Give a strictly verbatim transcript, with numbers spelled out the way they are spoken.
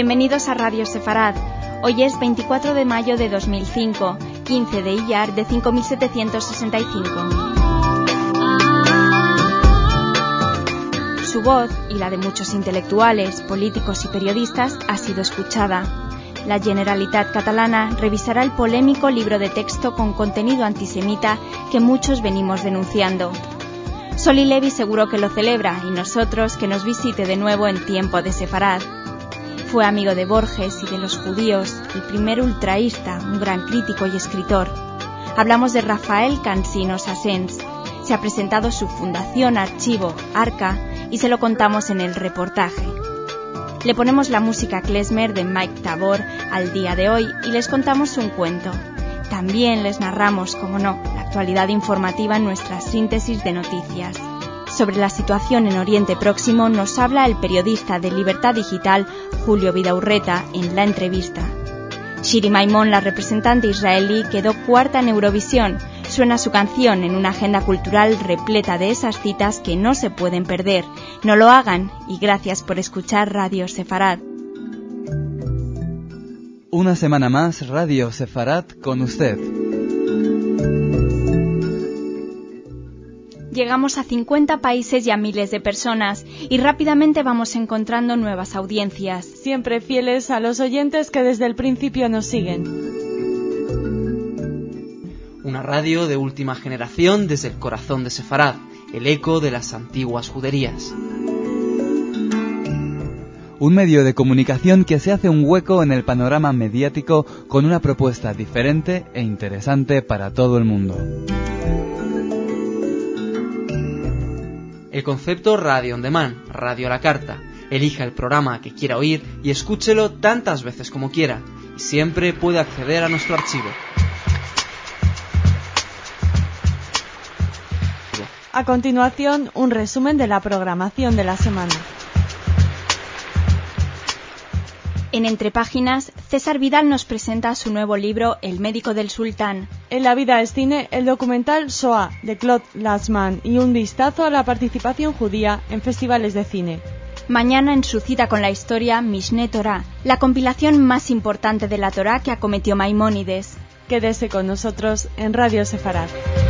Bienvenidos a Radio Sefarad. Hoy es veinticuatro de mayo de dos mil cinco, quince de Iyar de cinco mil setecientos sesenta y cinco. Su voz, y la de muchos intelectuales, políticos y periodistas, ha sido escuchada. La Generalitat Catalana revisará el polémico libro de texto con contenido antisemita que muchos venimos denunciando. Soli Levi seguro que lo celebra y nosotros que nos visite de nuevo en tiempo de Sefarad. Fue amigo de Borges y de los judíos, el primer ultraísta, un gran crítico y escritor. Hablamos de Rafael Cansinos Asens. Se ha presentado su fundación, archivo, Arca, y se lo contamos en el reportaje. Le ponemos la música klezmer de Mike Tabor al día de hoy y les contamos un cuento. También les narramos, como no, la actualidad informativa en nuestra síntesis de noticias. Sobre la situación en Oriente Próximo nos habla el periodista de Libertad Digital Julio Vidaurreta en La Entrevista. Shiri Maimon, la representante israelí, quedó cuarta en Eurovisión. Suena su canción en una agenda cultural repleta de esas citas que no se pueden perder. No lo hagan y gracias por escuchar Radio Sefarad. Una semana más, Radio Sefarad con usted. Llegamos a cincuenta países y a miles de personas y rápidamente vamos encontrando nuevas audiencias. Siempre fieles a los oyentes que desde el principio nos siguen. Una radio de última generación desde el corazón de Sefarad, el eco de las antiguas juderías. Un medio de comunicación que se hace un hueco en el panorama mediático con una propuesta diferente e interesante para todo el mundo. El concepto Radio on Demand, radio a la carta. Elija el programa que quiera oír y escúchelo tantas veces como quiera. Y siempre puede acceder a nuestro archivo. A continuación, un resumen de la programación de la semana. En Entre Páginas, César Vidal nos presenta su nuevo libro El médico del sultán. En La vida es cine, el documental Shoah de Claude Lanzmann y un vistazo a la participación judía en festivales de cine. Mañana, en su cita con la historia, Mishneh Torah, la compilación más importante de la Torá que acometió Maimónides. Quédese con nosotros en Radio Sefarad.